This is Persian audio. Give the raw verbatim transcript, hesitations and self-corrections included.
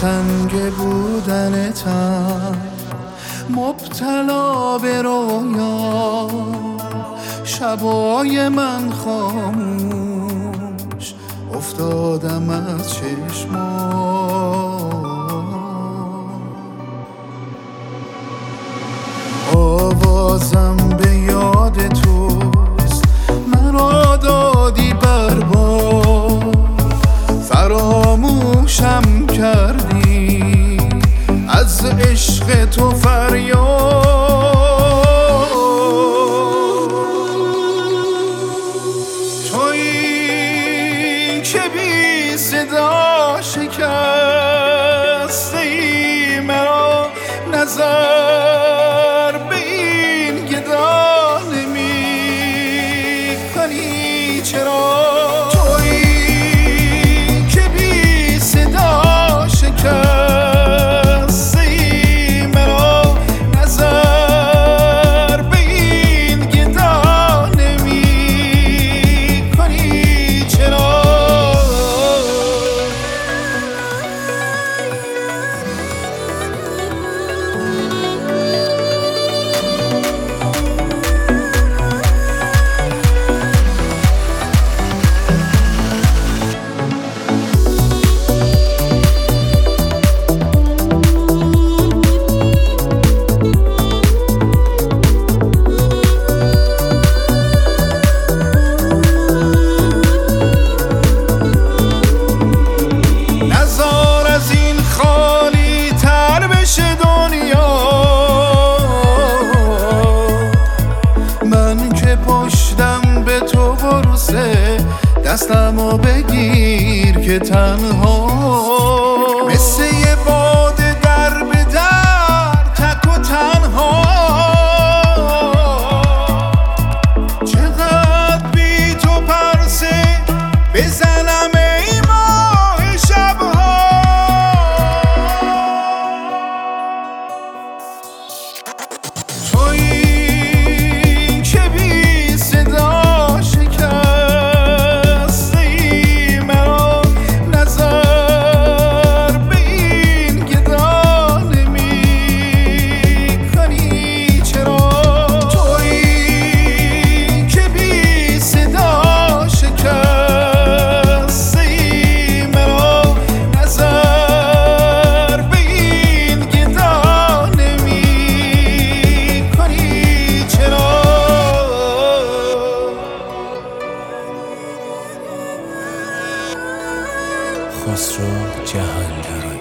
دلتنگ بودنتم، مبتلا به رویا، شبای من خاموش افتادم از چشمات. آوازم به یاد توست، مرا دادی برباد، فراموشم کردی از عشق تو فریاد. تویی که بی صدا شکستی مرا، نظر به این گدا نمی کنی چرا؟ دستمو بگیر که تنها مثل یه باد در به در تک و تنها. چقدر بی تو پرسه بزنم ای ماه شبها. تویی که بی صدا خسرو جهانگیری.